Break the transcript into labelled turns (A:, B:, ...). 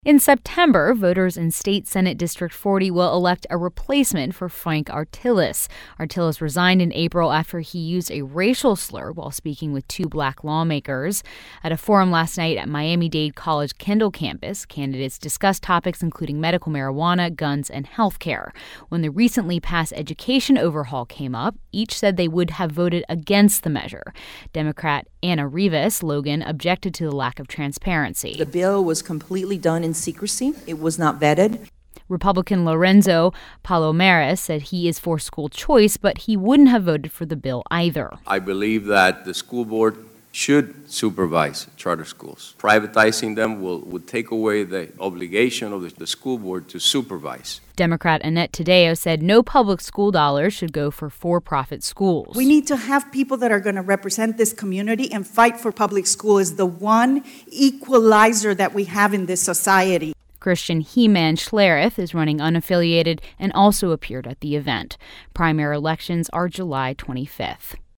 A: In September, voters in State Senate District 40 will elect a replacement for Frank Artiles. Artiles resigned in April after he used a racial slur while speaking with two black lawmakers. At a forum last night at Miami-Dade College Kendall campus, candidates discussed topics including medical marijuana, guns, and health care. When the recently passed education overhaul came up, each said they would have voted against the measure. Democrat Anna Rivas Logan objected to the lack of transparency.
B: The bill was completely done in secrecy. It was not vetted.
A: Republican Lorenzo Palomares said he is for school choice, but he wouldn't have voted for the bill either.
C: I believe that the school board should supervise charter schools. Privatizing them would take away the obligation of the school board to supervise.
A: Democrat Annette Taddeo said no public school dollars should go for for-profit schools.
D: We need to have people that are going to represent this community and fight for public school as the one equalizer that we have in this society.
A: Christian He-Man Schlereth is running unaffiliated and also appeared at the event. Primary elections are July 25th.